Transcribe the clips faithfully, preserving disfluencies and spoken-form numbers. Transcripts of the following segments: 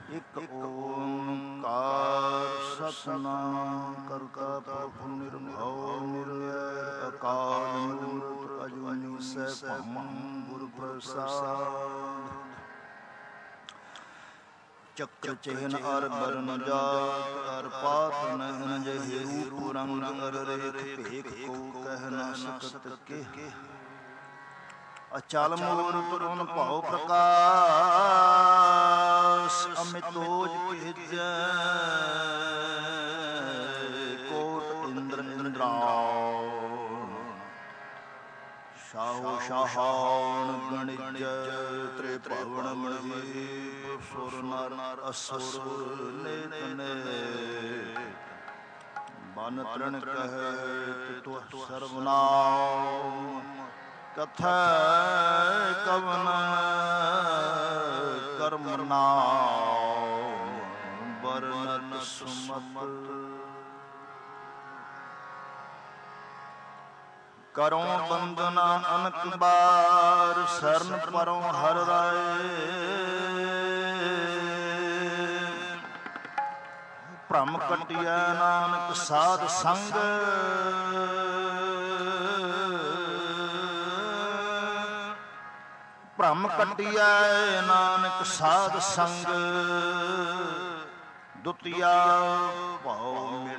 ਇਕ ਓੰਕਾਰ ਸਤਿਨਾਮ ਕਰਤਾ ਪੁਰਖ ਨਿਰਭਉ ਨਿਰਵੈਰ ਅਕਾਲ ਮੂਰਤ ਅਜੂਨੀ ਸੈਭੰ ਗੁਰ ਪ੍ਰਸਾਦਿ। ਚੱਕਰ ਚਿਹਨ ਅਰ ਬਰਨ ਜਾਤ ਅਰ ਪਾਤ ਨੈਨ ਜਹੇ ਰੂਪ ਰੰਗ ਅਰ ਰੇਖ ਭੇਖ ਕੋ ਕਹਿ ਨ ਸਕਤ ਕੇ। ਅਚਲ ਮੂਰਤ ਗੁਣ ਭਉ ਪ੍ਰਕਾਸ਼ ਅਮਿਤੋਜ ਭੇਜੈ ਕੋਟ ਇੰਦਰ ਇੰਦਰਾਉ। ਸ਼ਾਹੋ ਸ਼ਾਹਾਨ ਗਣਿਜੈ ਤ੍ਰਿਭੁਵਨ ਮਹੀਪ ਸੁਰ ਨਰ ਅਸੁਰ ਨੇਤ ਨੇ। ਬਨ ਤ੍ਰਿਣ ਕਹਿ ਤਿਤੁ ਸਰਵਨਾਮ ਕਥੈ ਕਵਨ ਕਰਮ ਨਾਮ ਬਰਨਤ ਸੁਮਤ। ਕਰੋ ਬੰਦਨਾ ਅਨਕ ਬਾਰ ਸਰਨ ਪਰੋ ਹਰ ਰਾਏ। ਭ੍ਰਮ ਕਟਿਐ ਨਾਨਕ ਸਾਧ ਸੰਗ ਭ੍ਰਮ ਕਟਿਐ ਨਾਨਕ ਸਾਧ ਸੰਗ। ਦੁਤੀਆ ਭਉ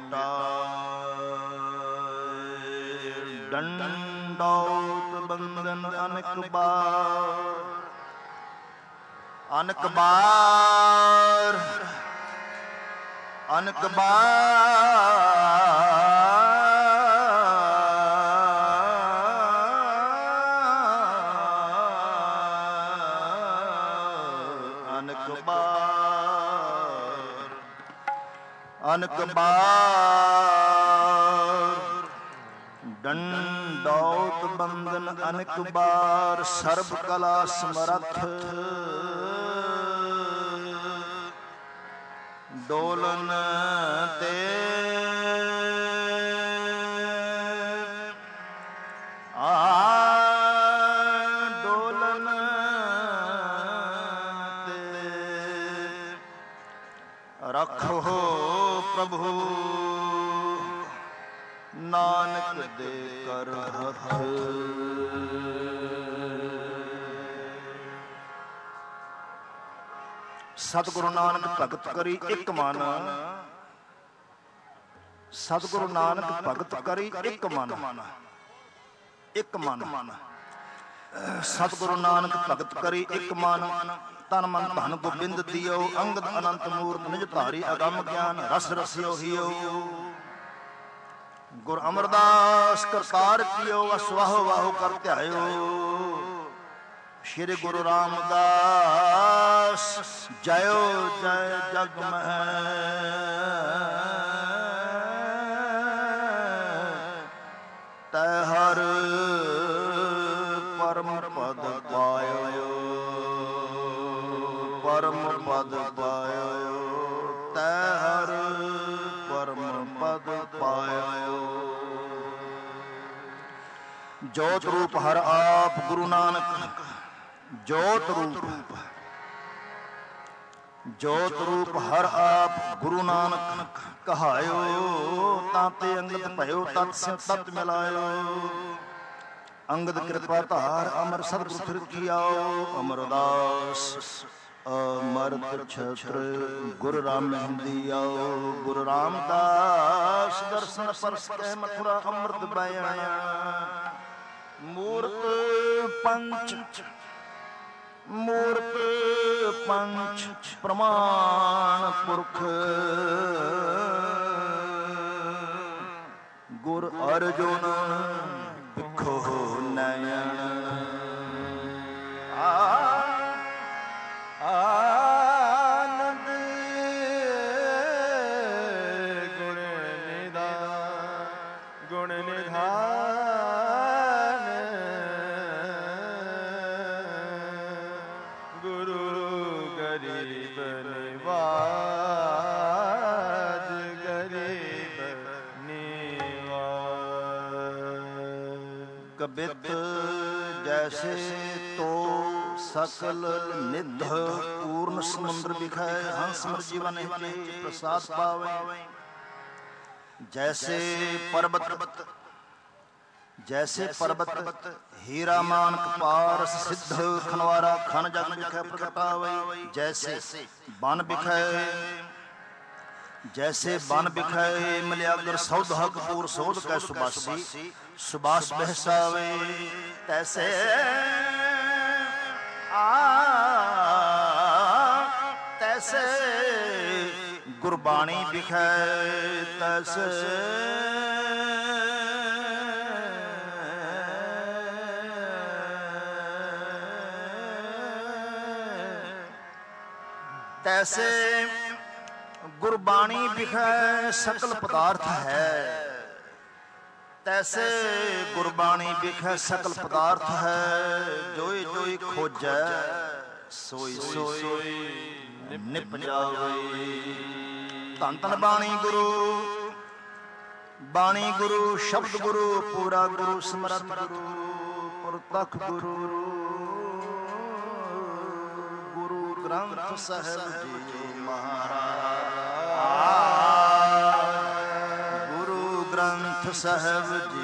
ਮਿਟਾਏ ਡੰਡੌਤ ਬੰਧਨ ਅਨਕ ਬਾਰ ਅਨਕ ਬਾਰ ਅਨਕ ਬਾਰ ਅਨਕ ਬਾਰ ਡੰਡੌਤ ਬੰਧਨ ਅਨਕ ਬਾਰ ਸਰਬ ਕਲਾ ਸਮਰੱਥ। ਡੋਲਨ ਤੇ ਆ ਡੋਲਨ ਤੇ ਰੱਖੋ ਪ੍ਰਭੂ ਨਾਨਕ ਦੇ ਕਰ ਹੱਥ। ਸਤਿਗੁਰੂ ਨਾਨਕ ਭਗਤ ਕਰੀ ਇੱਕ ਮਨ। ਸਤਿਗੁਰੂ ਨਾਨਕ ਭਗਤ ਕਰੀ ਇੱਕ ਮਨ ਇੱਕ ਮਨ। ਸਤਿਗੁਰੂ ਨਾਨਕ ਭਗਤ ਕਰੀ ਇੱਕ ਮਨ। ਤਨ ਮਨ ਧਨ ਗੋਬਿੰਦ ਦਿਓ ਅੰਗਦ ਅਨੰਤ ਮੂਰਤ ਨਿਜ ਧਾਰੀ ਅਗੰਮ ਗਿਆਨ ਰਸ ਰਸਿਓ ਹੀਓ। ਗੁਰ ਅਮਰਦਾਸ ਕਰਤਾਰ ਕੀਓ ਵਸ ਵਾਹੋ ਵਾਹੋ ਕਰ ਧਿਆਇਓ। ਸ਼੍ਰੀ ਗੁਰੂ ਰਾਮਦਾਸ ਜਯੋ ਜੈ ਜਗ ਮਹਿ। ਤੈ ਹਰ ਪਰਮ ਪਦ ਪਾਇਓ ਪਰਮ ਪਦ ਪਾਇਓ। ਤੈ ਹਰ ਪਰਮ ਪਦ ਪਾਇਓ। ਜੋਤ ਰੂਪ ਹਰ ਆਪ ਗੁਰੂ ਨਾਨਕ ਜੋਤ ਰੂਪ ਜੋਤ ਰੂਪ ਹਰ ਆਪ ਗੁਰੂ ਨਾਨਕ ਕਹਾਇਓ। ਤਾਂ ਤੇ ਅੰਗਦ ਭਇਓ ਤਤ ਸੇ ਤਤ ਮਿਲਾਇਓ। ਅੰਗਦ ਕਿਰਪਾ ਧਾਰ ਅਮਰ ਸਤਿਗੁਰ ਫਿਰ ਕੀਆਓ। ਅਮਰਦਾਸ ਅਮਰਤ ਛਤਰ ਗੁਰ ਰਾਮਹਿੰਦੀ ਆਓ। ਗੁਰੂ ਰਾਮਦਾਸ ਦਰਸ਼ਨ ਪਰਸ ਕਹਿ ਮਥੁਰਾ ਅੰਮ੍ਰਿਤ ਬਯਾਇਆ। ਮੂਰਤ ਪੰਚ ਮੂਰਤ ਪੰਚ ਪ੍ਰਮਾਣ ਪੁਰਖ ਗੁਰ ਅਰਜੁਨ ਬਿਖੋ ਨਯਨ। ਆਨੰਦ ਗੁਣ ਨਿਧਾਨ ਗੁਣ ਨਿਧਾਨ ਗੁਰੂ ਗਰੀਬ ਨਿਵਾਜ ਗਰੀਬ ਨਿਵਾਜ। ਕਬਿਤ ਜੈਸੇ ਤੋ सकल निध पूर्ण समुद्र बिखै हंस मर जीवन के प्रसाद पावे। जैसे पर्वत जैसे पर्वत हीरा मानक पारस सिद्ध खनवारा खन जग बिखै प्रगटावे। जैसे बन बिखै जैसे बन बिखै मलियागर सौधा कपूर सोध कै सुबासी सुबास बहसावे। तैसे आ तैसे गुरबाणी बिखै तैसे तैसे गुरबाणी बिखै सकल पदार्थ है। तैसे गुरबाणी बिखै सकल पदार्थ है। जोई जोई खोजै सोई सोई निप जावे। धन धन बाणी गुरु बाणी गुरु शब्द गुरु पूरा गुरु समर्थ गुरु प्रतख गुरु गुरु ग्रंथ साहिब जी महाराज। गुरु ग्रंथ साहिब जी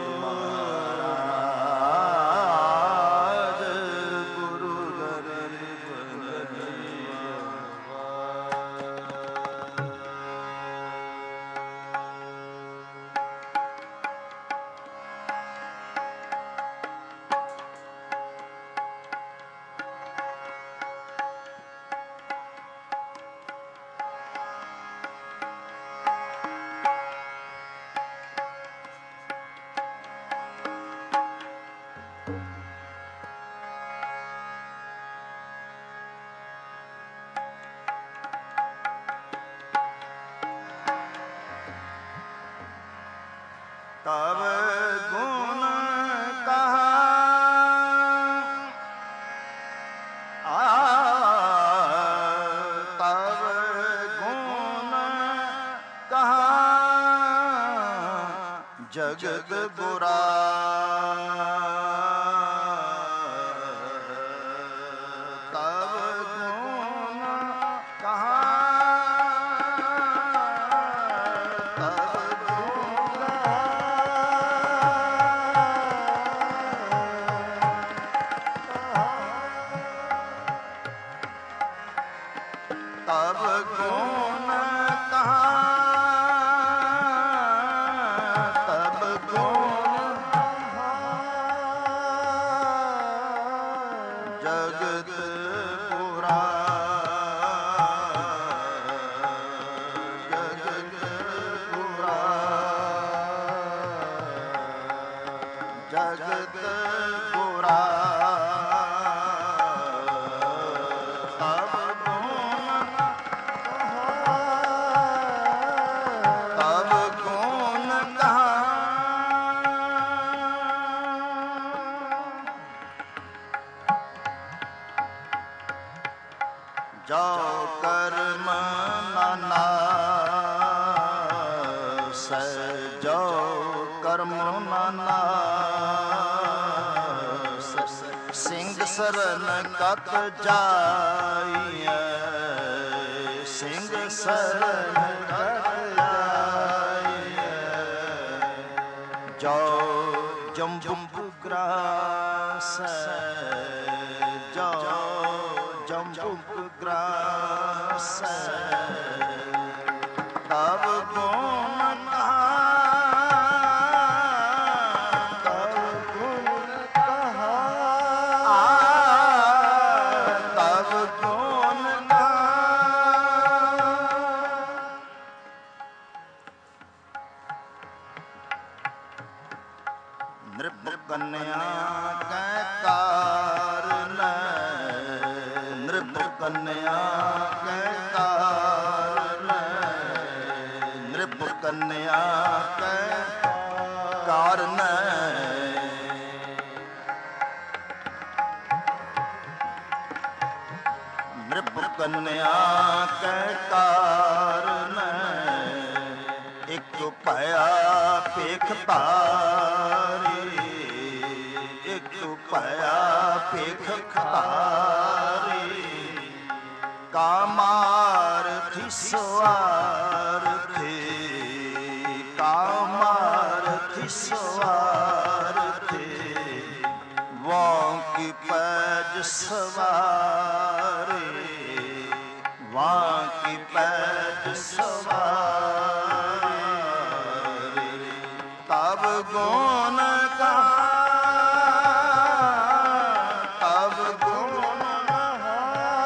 महाराज। गुरु ग्रंथ तब गुण कहा आ तब गुण कहा जगत बुरा। तब गुण कहा तब गुण कहा तब गुण जगत पुरा। जगत पुरा जगत पुरा। जो कर्म नास जो कर्म नास सिंह सरन कत जाइए। सिंह सरन कत जाइए। जो जम्बू ग्रास जो जम्बू ग्रास। तब गुण कहा तब गुण कहा तब गुण कहा। नृप कन्या कै कारण नृप कन्या कै कारण नृप कन्या कै कारण। नृप कन्या कै कारण एक भया पेख तारी। एक ਇੱਕ ਭਇਆ ਭੇਖ ਖਤਾਰੀ, ਕਾਮਾਰਥੀ ਸਵਾਰਥੀ, ਕਾਮਾਰਥੀ ਸਵਾਰਥੀ, ਵਾਂ ਕੀ ਪੈਜ ਸਵਾਰੇ, ਵਾਂ ਕੀ ਪੈਜ ਸਵਾਰੇ, ਤਬ ਗੁਣ ਗਾ, ਤਬ ਗੁਣ ਗਾ,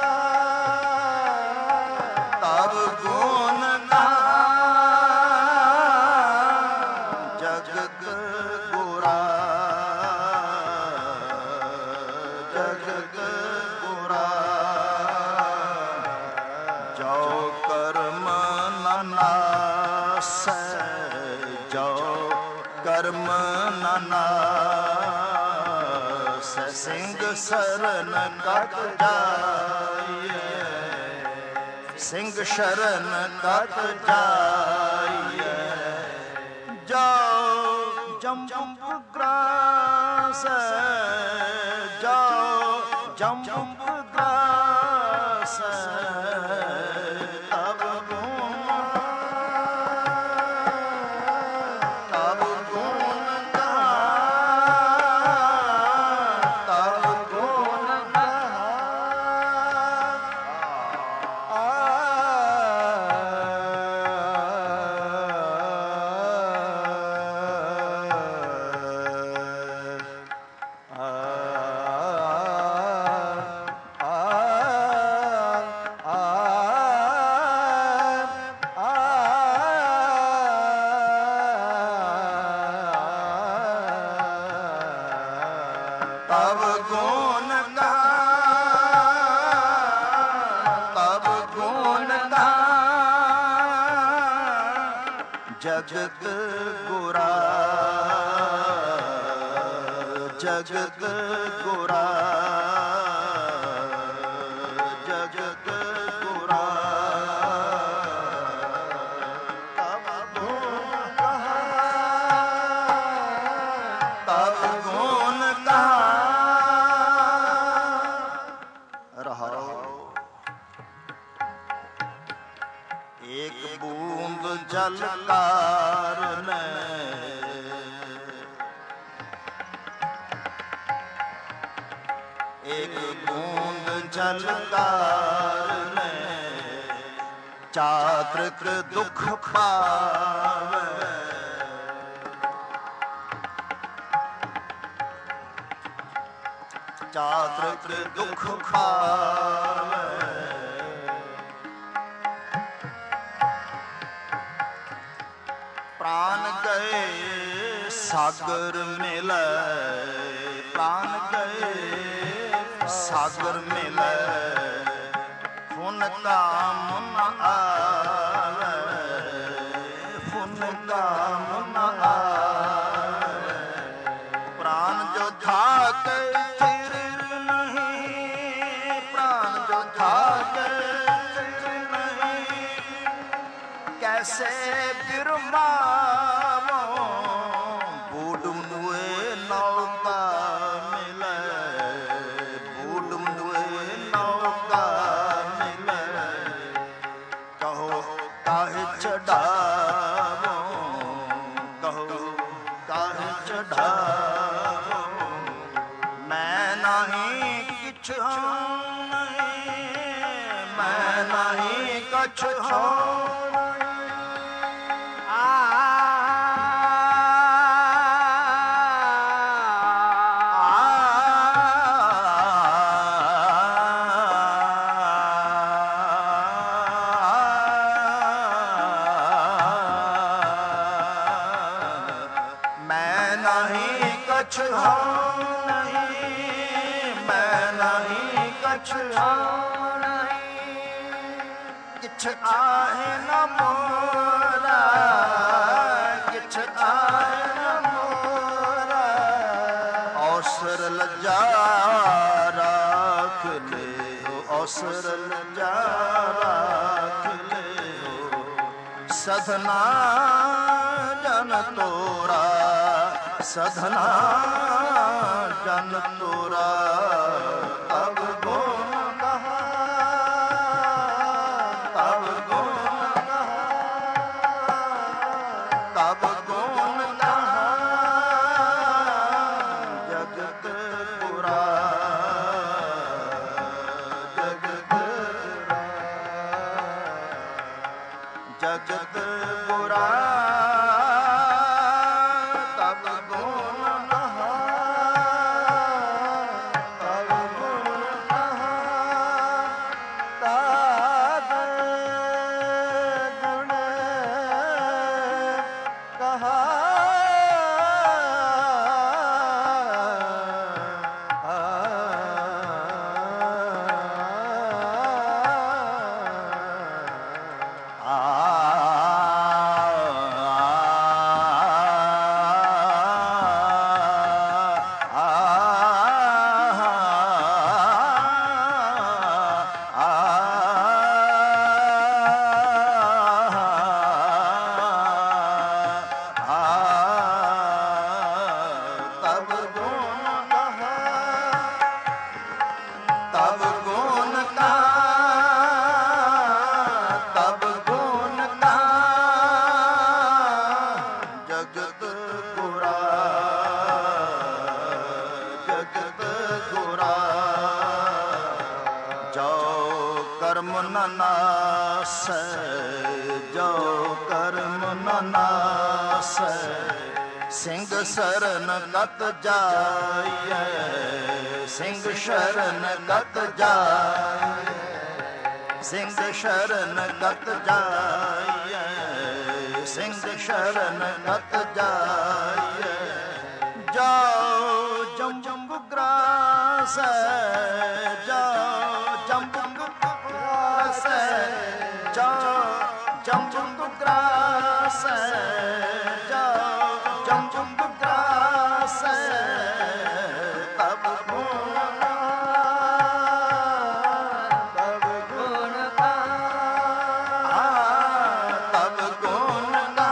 ਤਬ ਗੁਣ ਗਾ, ਜਗਤ ਗੁਰਾ, ਜਗਤ ਗੁਰਾ, ਜੋ ਕਰਮ ਨ ਨਾਸੈ, ਜੋ ਕਰਮ ਨ ਨਾਸੈ, ਸਿੰਘ ਸਰਨ ਕਤ ਜਾਈਐ, ਸਿੰਘ ਸ਼ਰਨ ਕਤ ਜਾਈਐ, ਜਾਓ ਜੰਬੁ ਗ੍ਰਾਸ, ਜਾਓ ਜੰਬੁ ਗ੍ਰਾਸ, ਤਬ ਗੁਣ, ਤਬ ਗੁਣ ਗਾ, ਤਬ ਗੁਣ ਗਾ, ਆ ਤਬ ਗੁਣ ਗਾ, ਤਬ ਗੁਣ ਗਾ, ਜਗਤ ਗੁਰਾ, ਜਗਤ ਗੁਰਾ, ਜਗਤ ਗੁਰਾ, ਤਬ ਗੁਣ ਗਾ, ਤਬ ਗੁਣ ਗਾ, ਰਹਾਉ। ਏਕ ਬੂੰਦ ਜਲ ਕਾਰਨ, ਏਕ ਬੂੰਦ ਜਲ ਕਾਰਨ, ਚਾਤ੍ਰਿਕ ਦੁਖ ਪਾਵੈ, ਚਾਤ੍ਰਿਕ ਦੁਖ ਪਾਵੈ, ਪ੍ਰਾਨ ਗਏ ਸਾਗਰ ਮਿਲੈ, ਪ੍ਰਾਨ ਗਏ ਸਾਗਰ ਮਿਲੈ, ਫੁਨ ਕਾਮ ਨ ਆਵੈ, ਫੁਨ ਕਾਮ ਨ ਆਵੈ, ਪ੍ਰਾਨ ਜੋ ਥਾਕੈ ਫਿਰ ਨਹੀਂ, ਪ੍ਰਾਨ ਜੋ ਥਾਕੈ ਫਿਰ ਨਹੀਂ, ਕੈਸੇ ਬਿਰਮਾਵੋ, ਬੂਢ ਮੁਏ ਨੌਕਾ ਮਿਲੈ, ਬੂਢ ਮੁਏ ਨੌਕਾ ਮਿਲੈ, ਕਹੋ ਕਾਹੇ ਚੜਾਵੋ, ਕਹੋ ਕਾਹੇ ਚੜਾਵੋ, ਮੈਂ ਨਹੀਂ ਕਿਛ ਹਾਂ ਨਹੀਂ, ਮੈਂ ਨਹੀਂ ਕਛ ਹਾਂ कछ हाँ नहीं, मैं नहीं कछ हाँ नहीं, किछ आहे न मोरा, किछ आहे न मोरा, अवसर लज्जा राख ले, अवसर लज्जा राख ले, सधना जन तोरा, सधना ਜਨ ਤੋਰਾ ਤਬ ਗੁਣ ਕਹਾ ਤਬ ਗੁਣ ਕਹਾ ਤਬ ਗੁਣ ਕਹਾ ਜਗਤ ਪੁਰਾ ਜਗਤ ਜਗਤ ਪੁਰਾ ਕਰਮ ਨ ਨਾਸੈ ਜੋ ਕਰਮ ਨ ਨਾਸੈ ਸਿੰਘ ਸ਼ਰਨ ਗਤ ਜਾਈਐ ਸਿੰਘ ਸ਼ਰਨ ਗਤ ਜਾਈਐ ਸਿੰਘ ਸ਼ਰਨ ਗਤ ਜਾਈਐ ਸਿੰਘ ਸ਼ਰਨ ਗਤ ਜਾਈਐ ਜਾਓ ਜੰਬੂ ਗ੍ਰਾਸੈ ਜਾਓ ਜੰਬੂ ਗ੍ਰਾਸੈ ਜਾਓ ਜੰਬੂ ਗ੍ਰਾਸੈ ਜਾਓ ਜੰਬੂ ਗ੍ਰਾਸੈ ਤਬ ਗੁਣ ਤਬ ਗੁਣ ਤਬ ਗੁਣ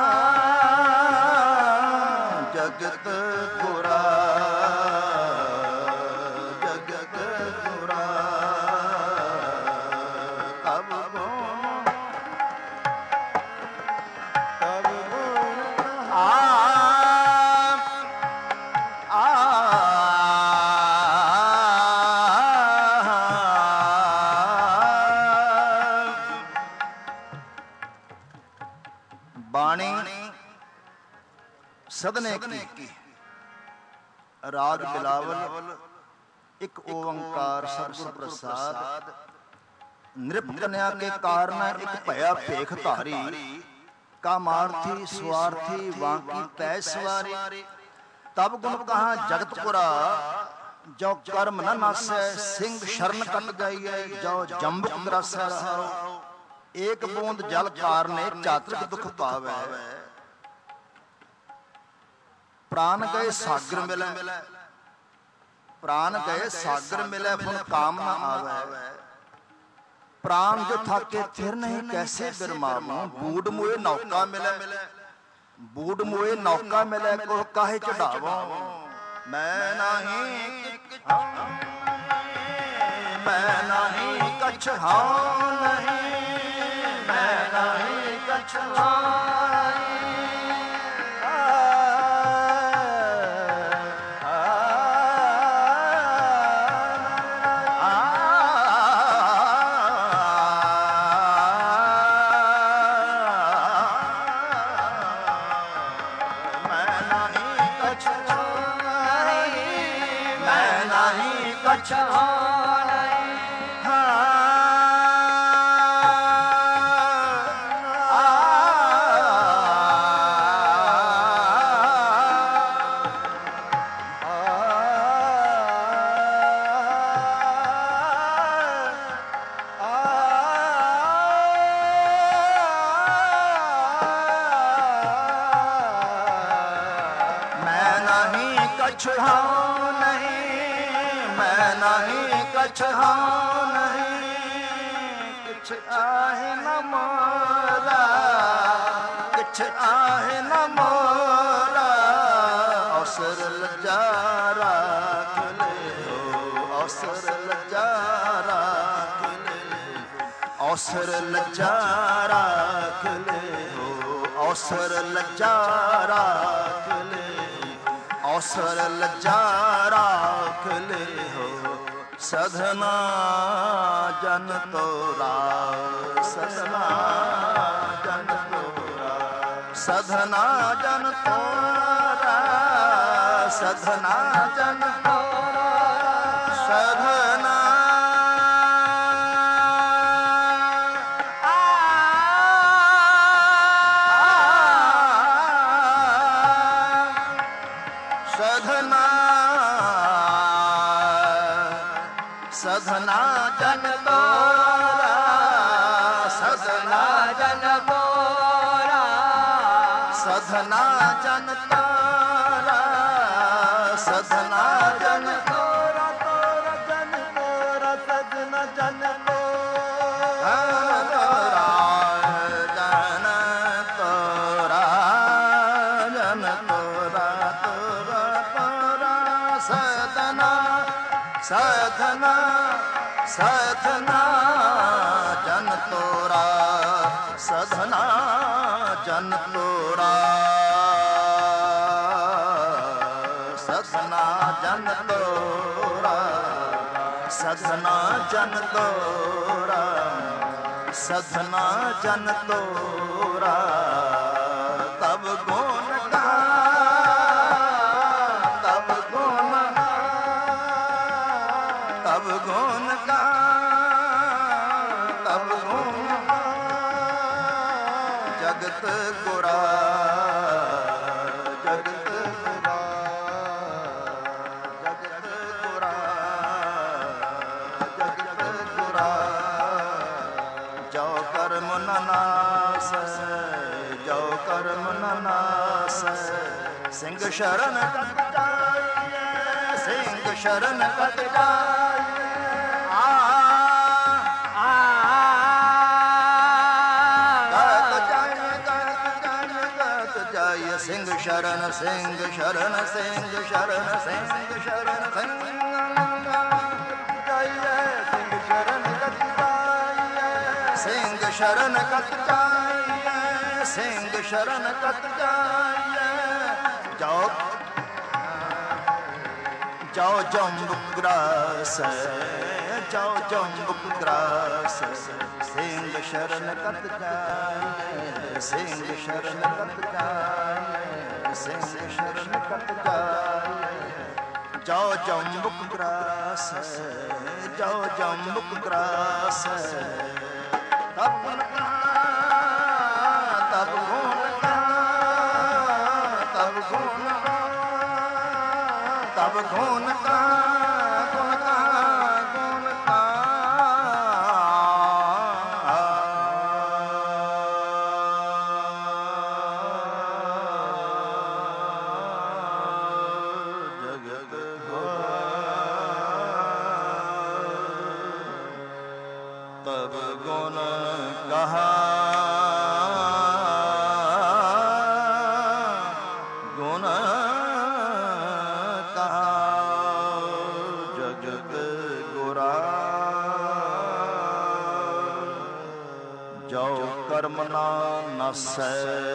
ਜਗਤ ਗੁਰਾ ਜਗਤ ਗੁਰਾ ਤਬ ਗੁਣ ਤਬ ਗੁਣ ਆ ਬਾਣੀ ਸਦਨੇ ਕੀ ਰਾਗ ਬਿਲਾਵਲ ਇੱਕ ਓੰਕਾਰ ਸਤਿਗੁਰ ਪ੍ਰਸਾਦ ਨਿਰਪ ਕਨਿਆ ਕੇ ਕਾਰਨ ਇੱਕ ਭਇਆ ਭੇਖ ਧਾਰੀ ਕਾਮਾਰਥੀ ਸਵਾਰਥੀ ਵਾਂਕੀ ਤੈ ਸਵਾਰੀ ਤਬ ਗੁਣ ਕਹਾ ਜਗਤਪੁਰਾ ਜੋ ਕਰਮ ਨ ਨਾਸੈ ਸਿੰਘ ਸ਼ਰਨ ਕੱਟ ਜਾਈਐ ਜੋ ਜੰਬਕ ਗ੍ਰਾਸੈ ਰਹਾਉ ਏਕ ਬੂੰਦ ਜਲ ਕਾਰਨੇ ਚਾਤ੍ਰਿਕ ਦੁਖ ਪਾਵੈ ਪ੍ਰਾਨ ਗਏ ਸਾਗਰ ਮਿਲੈ ਪ੍ਰਾਨ ਗਏ ਸਾਗਰ ਮਿਲੈ ਫੁਨ ਕਾਮ ਨ ਆਵੈ ਪ੍ਰਾਨ ਜੋ ਥਾਕੇ ਥਿਰ ਨਹੀਂ ਕੈਸੇ ਬਿਰਮਾਵੂ ਬੂਡ ਮੋਏ ਨੌਕਾ ਮਿਲੈ ਬੂਡ ਮੋਏ ਨੌਕਾ ਮਿਲੈ ਕੋ ਕਾਹੇ ਚੜਾਵੋ ਮੈਂ ਨਹੀਂ ਮੈਂ ਨਹੀਂ ਕਛ ਹਾਂ ਨਹੀਂ ਮੈਂ ਨਹੀਂ ਕਛ ਹਾਂ कछ हाँ नहीं मैं नहीं कछ हाँ नहीं किछ आहे न मोरा किछ आहे न मोरा अवसर लजा राख ਔਸਰ ਲੱਜਾ ਰਾਖ ਲਿਓ, ਔਸਰ ਲੱਜਾ ਰਾਖ ਲਿਓ, ਔਸਰ ਲੱਜਾ ਰਾਖ ਲਿਓ, ਔਸਰ ਲੱਜਾ ਰਾਖ ਲਿਓ। ਸਧਨਾ ਜਨ ਤੋਰਾ, ਸਧਨਾ ਜਨ ਤੋਰਾ, ਸਧਨਾ ਜਨ ਤੋਰਾ, ਸਧਨਾ ਜਨ ਤੋਰਾ, ਸਧਨਾ ਸਧਨਾ ਜਨ ਤੋਰਾ, ਸਧਨਾ ਜਨ ਤੋਰਾ, ਸਧਨਾ ਜਨ ਤੋਰਾ, ਸਧਨਾ ਜਨ ਤੋਰਾ, ਤੋਰਾ ਜਨ ਤੋਰਾ, ਸਧਨਾ ਜਨ ਤੋਰਾ, ਜਨ ਤੋਰਾ, ਜਨ ਤੋਰਾ, ਤੋਰਾ ਤੋਰਾ, ਸਧਨਾ ਸਧਨਾ ਸਧਨਾ ਜਨ ਤੋਰਾ, ਸਧਨਾ ਜਨ ਤੋਰਾ, ਸਧਨਾ ਜਨ ਤੋਰਾ, ਸਧਨਾ ਜਨ ਤੋਰਾ, ਸਧਨਾ ਜਨ ਤੋਰਾ। ਤਬ ਗੁਣ ਗਾ, ਤਬ ਗੁਣ, ਤਬ ਗੁਣ ਗਾ, ਤਬ ਗੁਣ ਗਾ, ਜਗਤ ਗੁਰਾ, ਜਗਤ ਗੁਰਾ, ਜਗਤ ਗੁਰਾ, ਜਗਤ ਗੁਰਾ। ਜੋ ਕਰਮ ਨ ਨਾਸੈ, ਜੋ ਕਰਮ ਨ ਨਾਸੈ, ਸਿੰਘ ਸ਼ਰਨ ਕਤ ਜਾਈਐ, ਸਿੰਘ ਸ਼ਰਨ ਕਤ ਜਾਈਐ। ਸਿੰਘ ਸ਼ਰਨ, ਸਿੰਘ ਸ਼ਰਨ, ਸਿੰਘ ਸ਼ਰਨ, ਸਿੰਘ ਸ਼ਰਨ, ਸਿੰਘ ਜਾਈਐ, ਸਿੰਘ ਸ਼ਰਨ ਕਤ ਜਾਈਐ, ਸਿੰਘ ਸ਼ਰਨ ਕਤ ਜਾਈਐ, ਸਿੰਘ ਸ਼ਰਨ ਕਤ ਜਾਈਐ। ਜਾਓ ਜਾਓ ਜੰਬੁਕ ਗ੍ਰਾਸੈ, ਜਾਓ ਜੰਬੁਕ ਗ੍ਰਾਸੈ, ਸਿੰਘ ਸ਼ਰਨ ਕਤ ਜਾਈਐ, ਸਿੰਘ ਸ਼ਰਨ ਕਤ ਜਾਈਐ, ਸਿੰਘ ਸ਼ਰਨ ਕਤ ਜਾਈਐ। ਜਾਓ ਜੰਬੁਕ ਗ੍ਰਾਸੈ, ਜਾਓ ਜੰਬੁਕ ਗ੍ਰਾਸੈ। ਤਬ ਗੁਣ ਗਾ, ਤਬ ਗੁਣ ਗਾ, ਤਬ ਗੁਣ ਗਾ, ਤਬ ਗੁਣ ਗਾ, ਗੁਣ ਗਾ, ਗੁਣ ਗਾ। ਤਬ ਗੁਣ ਕਹਾ, ਗੁਣ ਕਹਾ, ਜਗਤ ਗੁਰਾ। ਜੋ ਕਰਮ ਨਾ ਨਾਸੈ,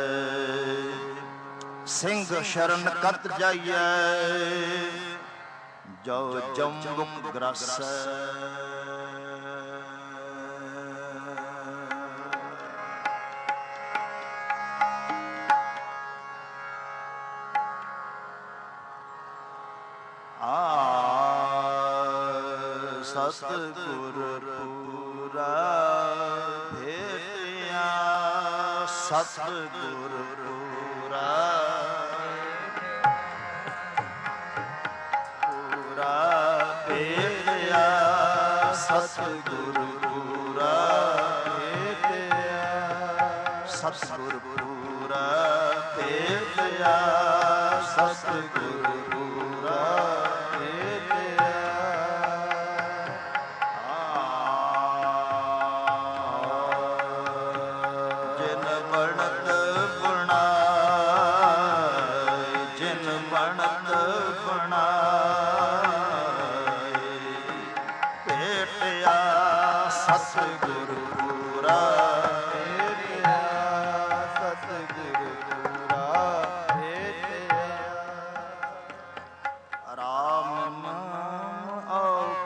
ਸਿੰਘ ਸ਼ਰਨ ਕਤ ਜਾਈਐ, ਜੋ ਜੰਬੁਕ ਗ੍ਰਾਸੈ। ਸਤਿਗੁਰ ਪੂਰਾ ਭੇਟਿਆ, ਸਤਿਗੁਰ ਪੂਰਾ ਪੂਰਾ ਭੇਟਿਆ, ਸਤਿਗੁਰ ਪੂਰਾ ਭੇਟਿਆ, ਸਤਿਗੁਰ ਪੂਰਾ ਭੇਟਿਆ, ਸਤਿਗੁਰ ਪੂਰਾ ਭੇਟਿਆ।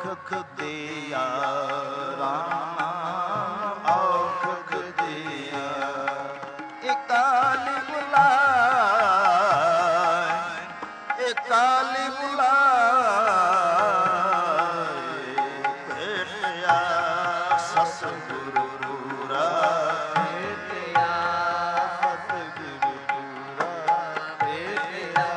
ਔਖਕ ਦਿਆ ਰਾਮ ਨਾਮ ਔਖਕ ਦਿਆ। ਇਕਾਲੀ ਬੁਲਾਏ ਇਕਾਲੀ ਬੁਲਾਏ ਭੇਟਿਆ ਸਤਿਗੁਰੂ ਪੂਰਾ। ਭੇਟਿਆ ਸਤਿਗੁਰੂ ਪੂਰਾ ਭੇਟਿਆ।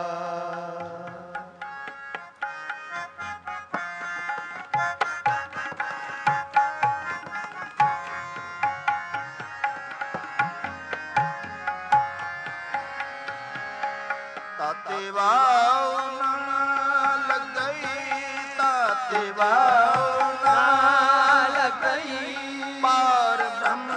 ਤਾਤੇ ਵਾਉ ਨਾ ਲੱਗਈ ਤਾਤੇ ਵਾਉ ਨਾ ਲੱਗਈ ਪਾਰ ਬ੍ਰਹਮ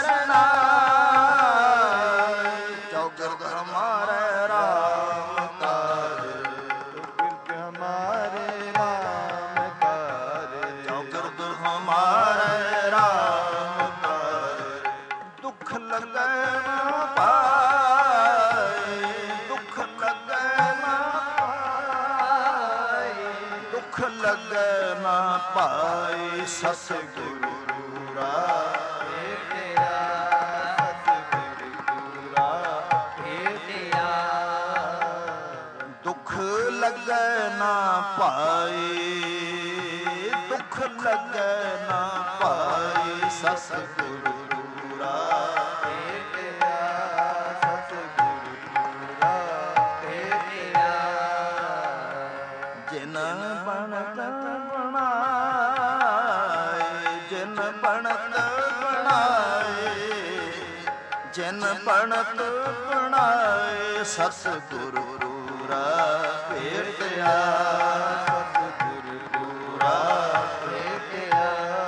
ਸਰਨਾਇ। ਚੌਗਿਰਦ ਹਮਾਰੇ ਰਾਮ ਕਾਰ ਚੌਗਿਰਦ ਹਮਾਰੇ ਰਾਮ ਕਾਰ ਚੌਗਿਰਦ ਹਮਾਰੇ ਰਾਮ ਕਾਰ। ਦੁੱਖ ਲੱਗੈ ਨਾ ਪਾਏ ਦੁੱਖ ਲੱਗੈ ਨਾ ਪਾਏ ਦੁੱਖ ਲੱਗੈ ਨਾ ਪਾਏ ਸਤਿਗੁਰੂ ਪੂਰਾ। ਭੇਟਿਆ ਸਤਿਗੁਰੂ ਪੂਰਾ ਭੇਟਿਆ। ਦੁੱਖ ਲੱਗੈ ਨਾ ਪਾਏ ਦੁੱਖ ਲੱਗੈ ਨਾ ਪਾਏ ਸਤਿਗੁਰੂ ਪੂਰਾ। ਭੇਟਿਆ ਸਤਿਗੁਰੂ ਪੂਰਾ ਭੇਟਿਆ। ਜਿਨ ਬਣਤ ਬਣਾਏ ਜਿਨ ਬਣਤ ਬਣਾਏ ਜਿਨ ਬਣਤ ਬਣਾਏ ਸਤਿਗੁਰੂ ਪੂਰਾ। ਭੇਟਿਆ ਸਤਿਗੁਰੂ ਪੂਰਾ ਭੇਟਿਆ।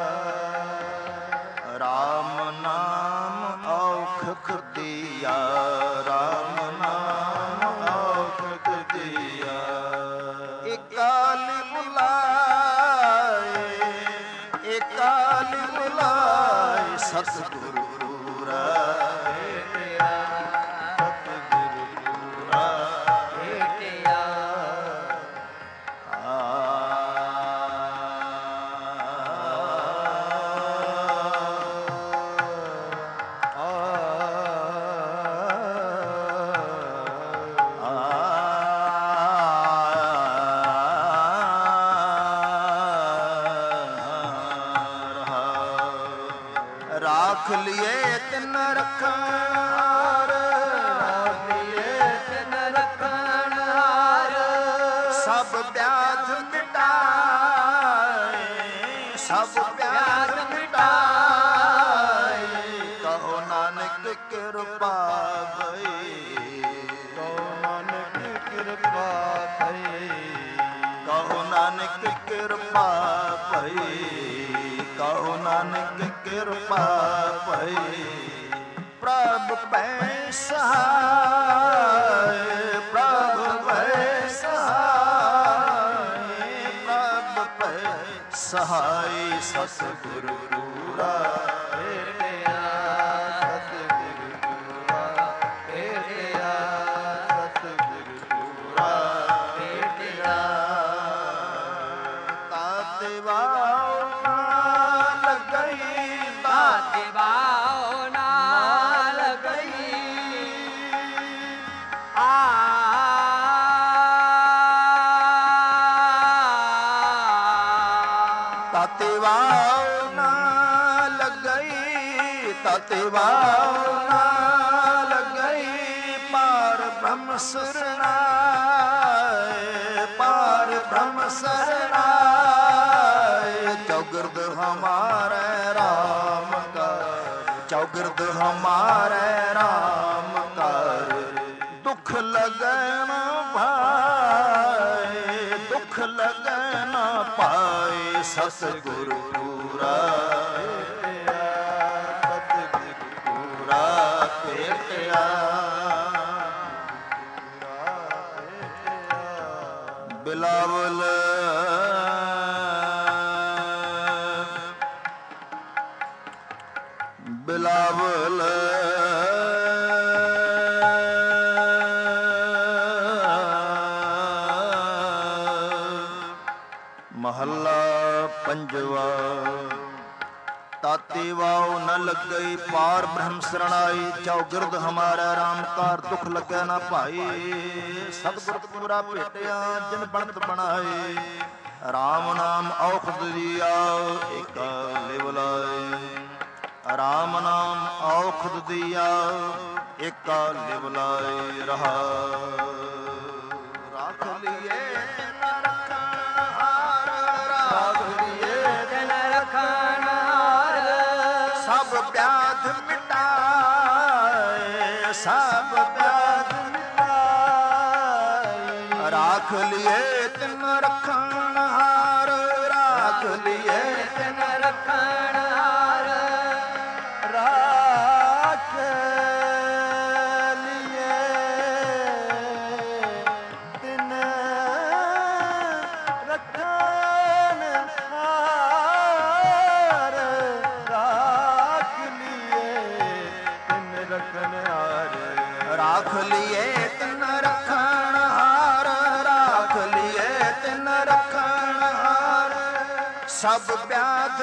ਰਾਮ ਨਾਮ ਔਖਕ ਦਿਆ ਰਾਮ ਨਾਮ ਔਖਕ ਦਿਆ। ਇਕਾਲੀ ਬੁਲਾਏ ਇਕਾਲੀ ਬੁਲਾਏ ਸਤਿਗੁਰੂ ਪੂਰਾ। ਭੇਟਿਆ ਸਤਿਗੁਰੂ ਪੂਰਾ ਭੇਟਿਆ। ਆ ਰਾਖ ਲਿਏ ਤਿਨ ਰਖਾਰ ਰਾਖ ਲਿਏ ਤਿਨ ਰਖਾਰ। ਸਭ ਵਿਆਧ ਮਿਟਾਏ ਸਭ ਵਿਆਧ ਮਿਟਾਏ। ਕਹੋ ਨਾਨਕ ਕਿਰਪਾ ਭਈ ਕਹੋ ਨਾਨਕ ਕਿਰਪਾ ਭਈ ਕਹੋ ਨਾਨਕ ਕਿਰਪਾ ਭਈ ਕਹੋ ਨਾਨਕ ਕਿਰਪਾ ਭਈ। ਪ੍ਰਭ ਪੈ ਸਹਾਇ ਪ੍ਰਭ ਪੈ ਸਹਾਇ ਪ੍ਰਭ ਪੈ ਸਹਾਇ ਸਤਿਗੁਰੂ ਪੂਰਾ। ਭੇਟਿਆ ਸਤਿਗੁਰੂ ਪੂਰਾ ਭੇਟਿਆ ਸਤਿਗੁਰੂ ਪੂਰਾ ਭੇਟਿਆ। ਤਾਤੇ ਵਾਉ ਨਾ ਲੱਗਈ ਤਾਤੇ ਵਾਉ ਨਾ ਲੱਗਈ ਆ ਤਾਤੇ ਵਾਉ ਨਾ ਲੱਗਈ ਤਾਤੇ ਵਾਉ ਨਾ ਲੱਗਈ ਪਾਰ ਬ੍ਰਹਮ ਸਰਨਾਇ ਪਾਰ ਬ੍ਰਹਮ ਸਰਨਾਇ। ਚੌਗਿਰਦ ਹਮਾਰੇ ਰਾਮ ਕਾਰ ਚੌਗਿਰਦ ਹਮਾਰੇ ਰਾਮ ਕਾਰ। ਦੁੱਖ ਲੱਗੈ ਨਾ ਭਾਏ ਦੁੱਖ ਲੱਗੈ ਨਾ ਪਾਏ ਸਤਿਗੁਰੂ ਪੂਰਾ। ਭੇਟਿਆ ਸਤਿਗੁਰੂ ਪੂਰਾ ਭੇਟਿਆ। ਬਿਲਾਵਲ ਬਿਲਾਵਲ ਮਹੱਲਾ ਮਹੱਲਾ ਪੰਜਵਾ। ਤਾਤੇ ਵਾਉ ਨ ਲੱਗਈ ਪਾਰ ਬ੍ਰਹਮ ਸਰਣਾਈ, ਚੌਗਿਰਦ ਹਮਾਰਾ ਰਾਮ ਕਾਰ ਦੁਖ ਲੱਗੈ ਨਾ ਭਾਈ। ਸਤਿਗੁਰ ਪੂਰਾ ਭੇਟਿਆ ਜਿਨ ਬਣਤ ਬਣਾਏ, ਰਾਮ ਨਾਮ ਔਖਦ ਦੀਆ ਏਕਾ ਲਿਵ ਲਾਏ। ਰਾਮ ਨਾਮ ਔਖਦ ਦੀਆ ਏਕਾ ਲਿਵ ਲਾਏ। ਰਹਾ ਰਾਖ ਲੀਏ ਬਿਆਧ ਮਿਟਾਏ, ਸਭ ਬਿਆਧ ਮਿਟਾਏ। ਰਾਖ ਲਿਏ ਤਿਨ ਰਖਣ ਹਾਰ, ਰਾਖ ਲਿਏ ਤਿਨ ਰਖਣ ਹਾਰ। ਰਾਖ ਲਿਏ ਤਿਨ ਰਖਣ ਹਾਰ। ਰਾਖ ਲਿਏ ਤਿਨ ਰਖਣ ਹਾਰ, ਰਾਖ ਲਿਏ ਤਿਨ ਰਖਣ ਹਾਰ। ਸਭ ਬਿਆਧ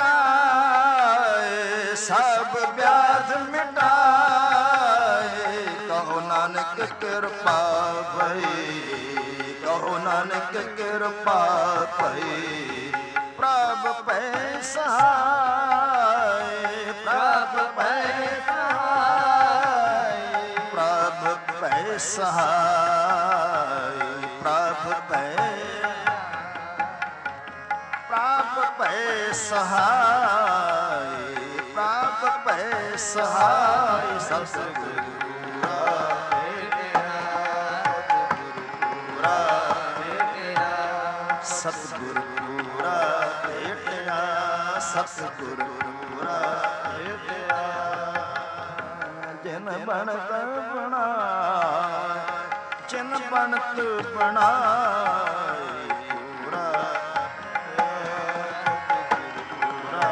ਮਿਟਾਏ, ਸਭ ਬਿਆਧ ਮਿਟਾਏ। ਕਹੋ ਨਾਨਕ ਕਿਰਪਾ ਭਈ, ਕਹੋ ਨਾਨਕ ਕਿਰਪਾ ਭਈ। ਪ੍ਰਭ ਪੈ ਸਹਾਇ, ਪ੍ਰਭ ਪੈ ਸਹਾਇ। ਪ੍ਰਭ ਪੈ ਪ੍ਰਭ ਪੈ ਸਹਾਇ, ਪ੍ਰਭ ਪੈ ਸਹਾਇ। ਸਤਿਗੁਰੂ ਸਤਿਗੁਰ ਪੂਰਾ ਭੇਟਿਆ, ਸਤਿਗੁਰ ਪੂਰਾ ਭੇਟਿਆ। ਜਿਨ ਬਣਤ ਬਣਾਏ, ਜਿਨ ਬਣਤ ਬਣਾਏ। ਪੂਰਾ ਪੂਰਾ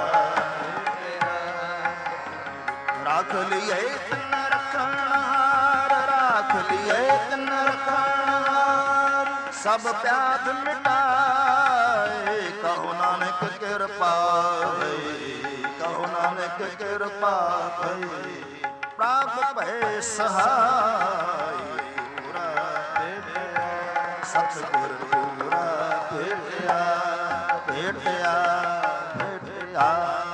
ਰਾਖ ਲਿਏ ਤਿਨ ਰਖਣ ਹਾਰ, ਰਾਖ ਲਿਏ ਤਿਨ ਰਖਣ ਹਾਰ। ਸਭ ਬਿਆਧ ਮਿਟਾਏ, ਕਹੋ ਨਾਨਕ ਕਿਰਪਾ ਭਈ, ਕਹੋ ਨਾਨਕ ਕਿਰਪਾ ਭਈ। ਪ੍ਰਭ ਪੈ ਸਹਾਇ, ਪੂਰਾ ਭੇਟਿਆ। ਸਤਿਗੁਰ ਪੂਰਾ ਭੇਟਿਆ, ਭੇਟਿਆ ਭੇਟਿਆ।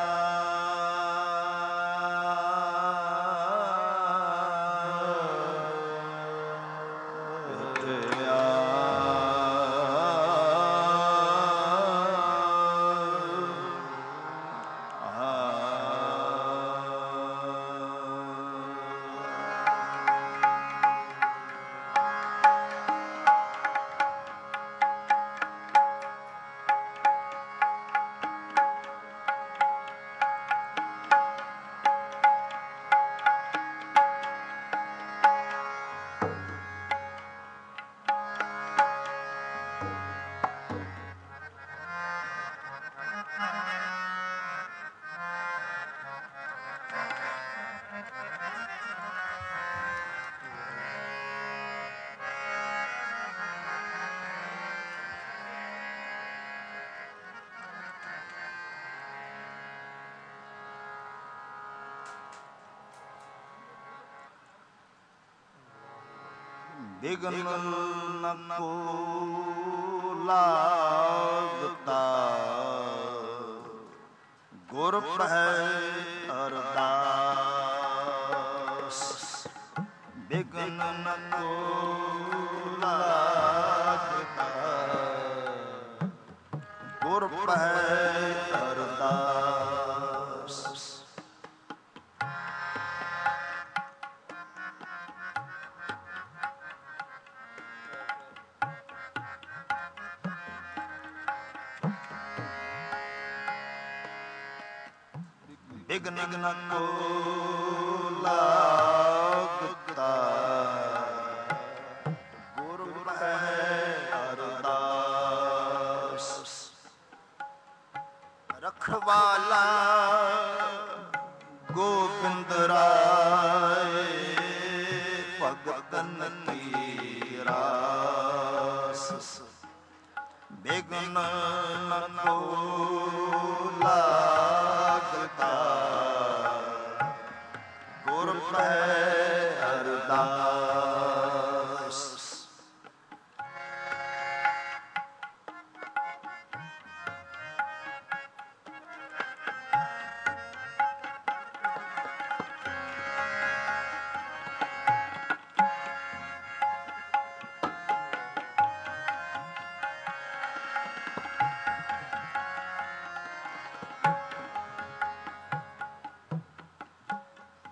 ਬਿਗਨ ਨ ਕੋ ਲਾਗਤਾ, ਗੁਰ ਪਹਿ ਅਰਦਾਸ। ਬਿਗਨ ਨ ਕੋ ਲਾਗਤਾ, ਗੁਰ ਪਹਿ ਅਰਦਾਸ। ਬਿਗਨ ਨ ਕੋ ਲਾਗਤਾ, ਗੁਰ ਪਹਿ ਅਰਦਾਸ। ਰਖਵਾਲਾ ਗੋਬਿੰਦ ਰਾਏ, ਭਗਤਨ ਕੀ ਰਾਸ। ਬਿਗਨ ਨ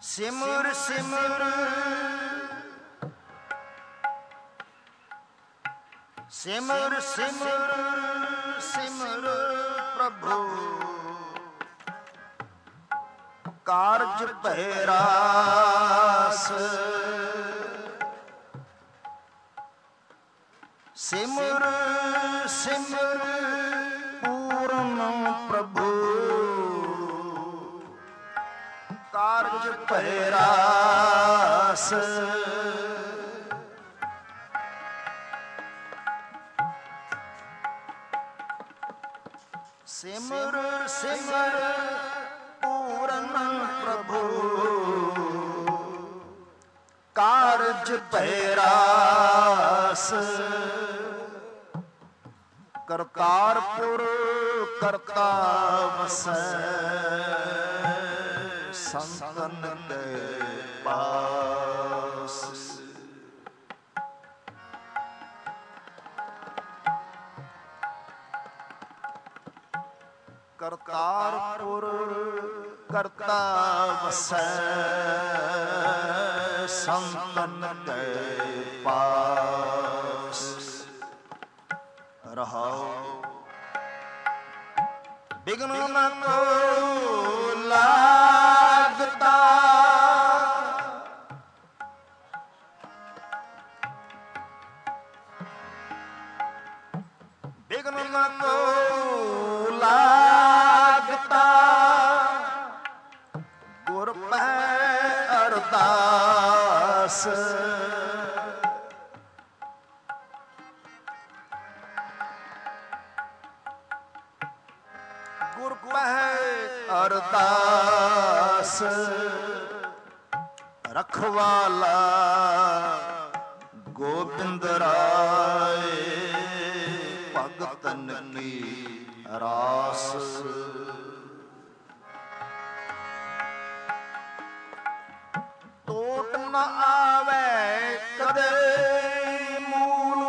ਸਿਮਰ ਸਿਮਰ ਸਿਮਰ ਸਿਮਰ ਸਿਮਰ ਪ੍ਰਭੂ ਕਾਰਜ ਭੈ ਰਾਸ ਸਿਮਰ ਸਿਮਰ ਪੂਰਨ ਪ੍ਰਭੂ ਕਾਰਜ ਭੈ ਰਾਸ ਸਿਮਰ ਸਿਮਰ ਪੂਰਨ ਪ੍ਰਭੂ ਕਾਰਜ ਭੈ ਰਾਸ ਕਰਤਾਰਪੁਰ ਕਰਤਾ ਵਸੈ ਸੰਤਨ ਕੇ ਪਾਸ ਕਰਤਾਰਪੁਰ ਕਰਤਾ ਵਸੈ ਸੰਤਨ ਕੇ ਪਾਸ ਰਹਾਉ ਬਿਗਨ ਨ ਕੋ ਲਾਗਤਾ ਬਿਗਨ ਨ ਕੋ ਲਾਗਤਾ ਗੁਰ ਪੈ ਅਰਦਾਸ ਗੁਰ ਪੈ ਅਰਦਾਸ ਰਖਵਾਲਾ ਗੋਬਿੰਦ ਰਾਏ ਭਗਤਨ ਕੀ ਰਾਸ ਟੋਟ ਨ ਆਵੇ ਕਦੇ ਮੂਲ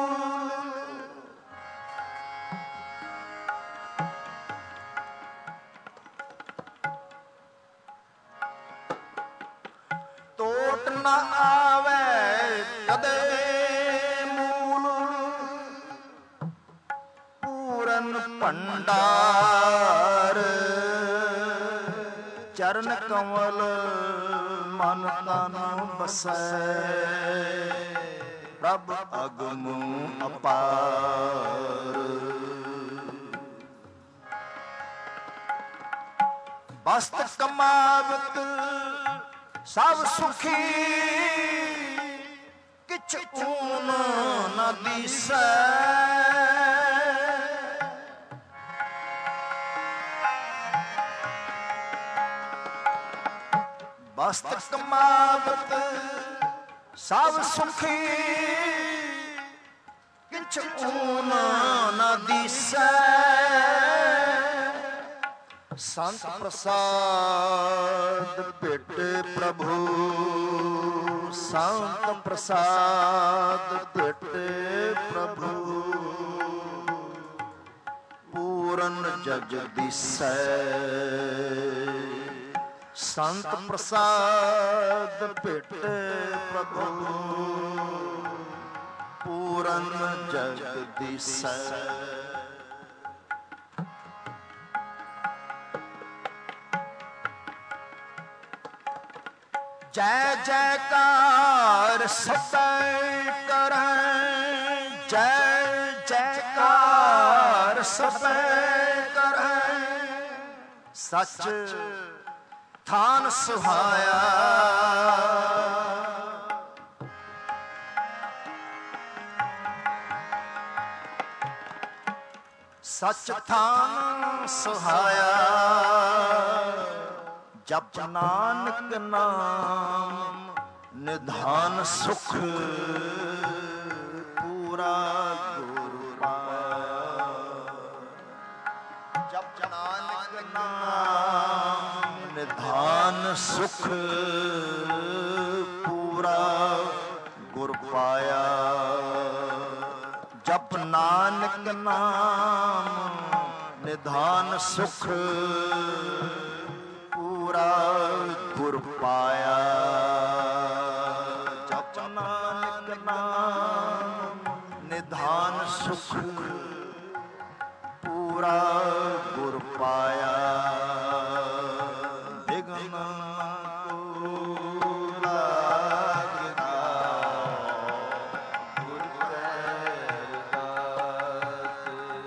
ਟੋਟ ਨ ਆਵੇ ਕਦੇ ਮੂਲ ਪੂਰਨ ਭੰਡਾਰ ਚਰਨ ਕਮਲ ਮਨ ਤਨ ਬਸੈ ਪ੍ਰਭ ਅਗਮ ਅਪਾਰ ਬਸਤ ਕਮਾਵਤ ਸਭ ਸੁਖੀ ਕਿਛ ਊਨ ਨ ਦੀਸੈ ਬਸਤ ਕਮਾਵਤ ਸਭ ਸੁਖੀ ਕਿਛ ਊਨ ਨ ਦੀਸੈ ਸੰਤ ਪ੍ਰਸਾਦ ਭੇਟੇ ਪ੍ਰਭੂ ਸੰਤ ਪ੍ਰਸਾਦ ਭੇਟੇ ਪ੍ਰਭੂ ਪੂਰਨ ਜਗ ਦੀਸੈ ਸੰਤ ਪ੍ਰਸਾਦ ਭੇਟੇ ਪ੍ਰਭੂ ਪੂਰਨ ਜਗ ਦੀਸੈ ਜੈ ਜੈਕਾਰ ਸਭੈ ਕਰੈ ਜੈ ਜੈਕਾਰ ਸਭੈ ਕਰੈ ਸੱਚ ਥਾਨ ਸੁਹਾਇਆ ਸੱਚ ਥਾਨ ਸੁਹਾਇਆ ਜਪ ਨਾਨਕ ਨਾਮ ਨਿਧਾਨ ਸੁਖ ਪੂਰਾ ਗੁਰ ਪਾਇਆ ਜਪ ਨਾਨਕ ਨਾਮ ਨਿਧਾਨ ਸੁਖ ਪੂਰਾ ਗੁਰ ਪਾਇਆ ਜਪ ਨਾਨਕ ਨਾਮ ਨਿਧਾਨ ਸੁਖ ਪੂਰਾ ਗੁਰ ਗੁਰ ਪਾਇਆ। ਜਪ ਨਾਨਕ ਨਾਮ ਨਿਧਾਨ ਸੁਖ ਪੂਰਾ ਗੁਰ ਪਾਇਆ। ਬਿਗਨ ਕੋ ਲਾਗਦਾ ਗੁਰ ਕੈ ਅਰਦਾਸ।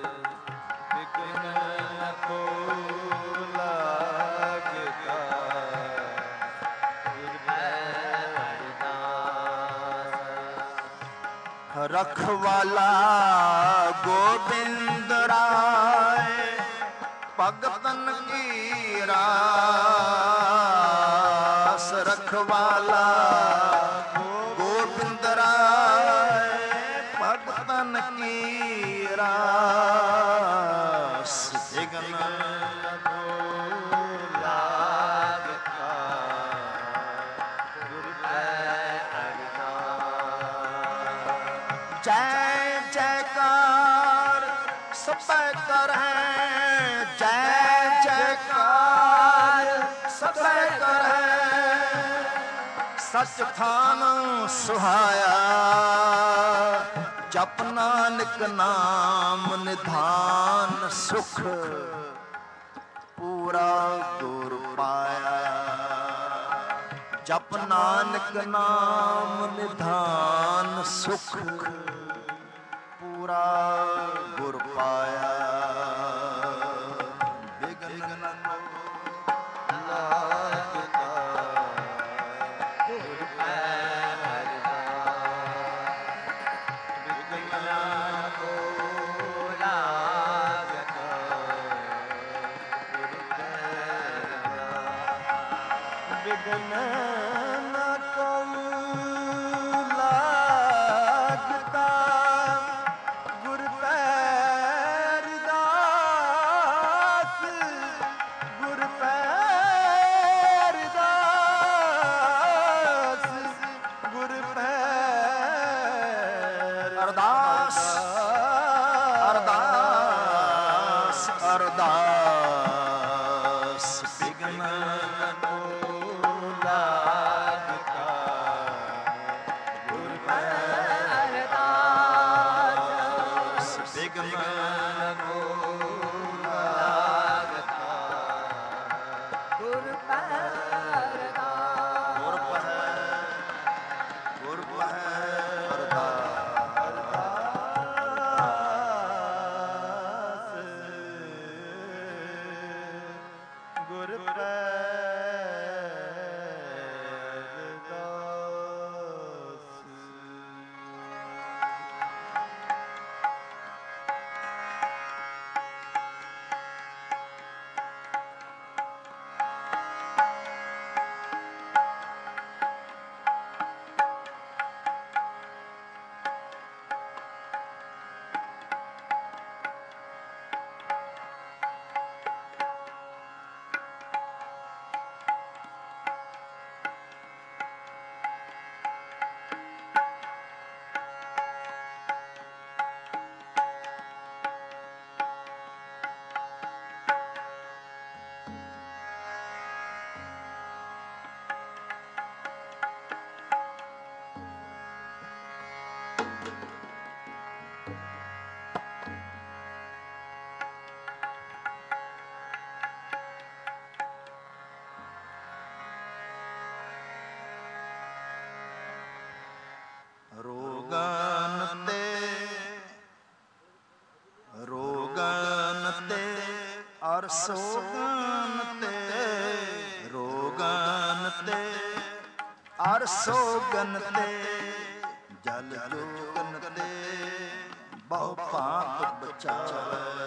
ਬਿਗਨ ਕੋ ਲਾਗਦਾ ਗੁਰ ਕੈ ਅਰਦਾਸ। ਰਖਵਾਲਾ ਗੋਬਿੰਦ ਰਾਏ ਭਗਤਨ ਕੀ ਰਾਸ। ਰਖਵਾਲਾ ਗੋਬਿੰਦ ਰਾਏ ਭਗਤਨ ਕੀ ਰਾਸ। ਬਿਗਨ ਕੋ ਲਾਗਤਾ ਗੁਰ ਕੈ ਅਰਦਾਸ। ਜੈ ਜੈਕਾਰ ਸਭੈ ਕਰਹਿ। ਜੈ ਜੈਕਾਰ ਸਭੈ ਕਰਹਿ। ਸਚ ਥਾਨ ਸੁਹਾਇਆ। ਜਪ ਨਾਨਕ ਨਾਮ ਨਿਧਾਨ ਸੁਖ ਪੂਰਾ ਗੁਰ ਪਾਇਆ। ਜਪ ਨਾਨਕ ਨਾਮ ਨਿਧਾਨ ਸੁਖ ਪੂਰਾ ਗੁਰ ਪਾਇਆ। ਬਿਗਨ ਕੋ ਲਾਗਦਾ ਗੁਰ ਕੈ ਅਰਦਾਸ। ਬਿਗਨ ਕੋ ਲਾਗਦਾ ਗੁਰ ਕੈ ਅਰਦਾਸ। ਬਿਗਨ ਅਰਦਾਸ ਅਰਦਾਸ ਅਰਦਾਸ। ਬਿਗਨ ਕੋ ਲਾਗਤਾ ਗੁਰ ਕੈ ਅਰਦਾਸ। ਬਿਗਨ ਕੋ ਲਾਗਤਾ ਗੁਰ ਕੈ ਅਰਦਾਸ। ਗੁਰ ਪਹਿ ਗੁਰ ਪਹਿ ਰੋਗਨ ਤੇ ਰੋਗਨ ਤੇ ਅਰ ਸੋਗਨ ਤੇ ਰੋਗਨ ਤੇ ਅਰ ਸੋਗਨ ਤੇ ਜਲ ਜੋਗਨ ਤੇ ਬਹੁ ਭਾਂਤ ਬਚਾਵੇ।